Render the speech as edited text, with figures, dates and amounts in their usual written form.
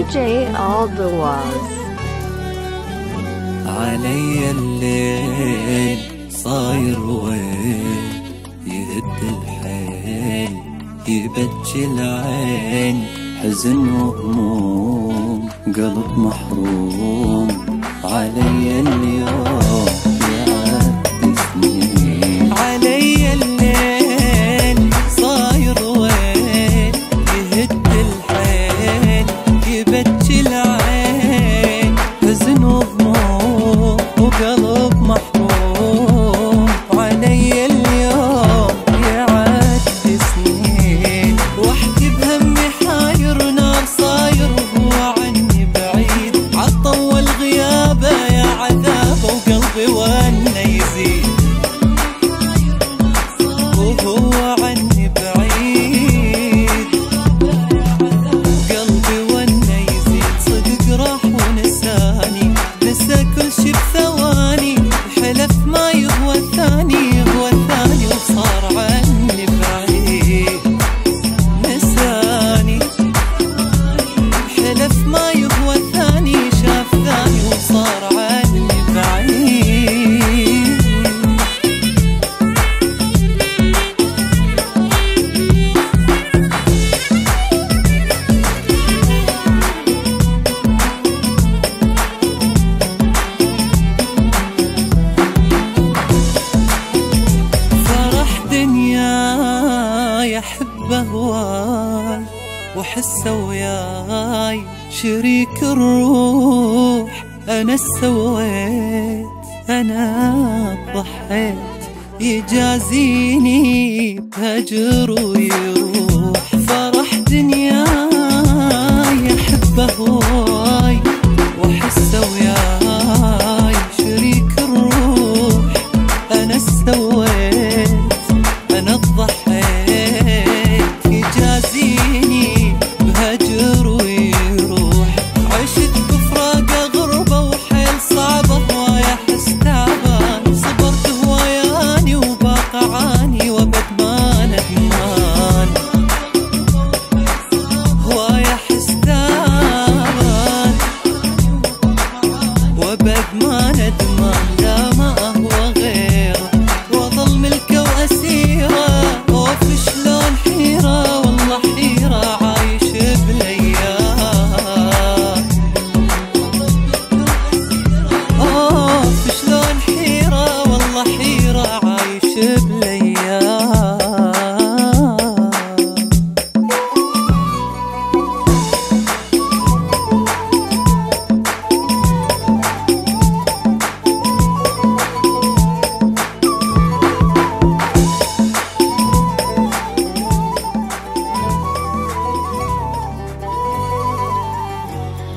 DJ Aldawaz. علي الليل صاير وين يهد الحيل يبكي العين حزن وهموم قلب محروم علي اليوم يعدي سنين علي الليل صاير وين يهد الحيل يبكي العين حزن وهموم وقلب محروم علي اليوم يعدي سنين وحدي بهمي حاير نار صاير وهو عني بعيد عطول غيابه يا عذابه وقلبي وانا يزيد وهو عني بعيد قلبي وانا يزيد صدق راح ونساني نسى كل شي بثواني حلف ما يهوى الثاني وصار عني بعيد نساني حلف ما يهوى الثاني شاف ثاني وصار عني بعيد يحب هواي وحسه وياي شريك الروح أنا سويت أنا ضحيت يجازيني بهجر ويروح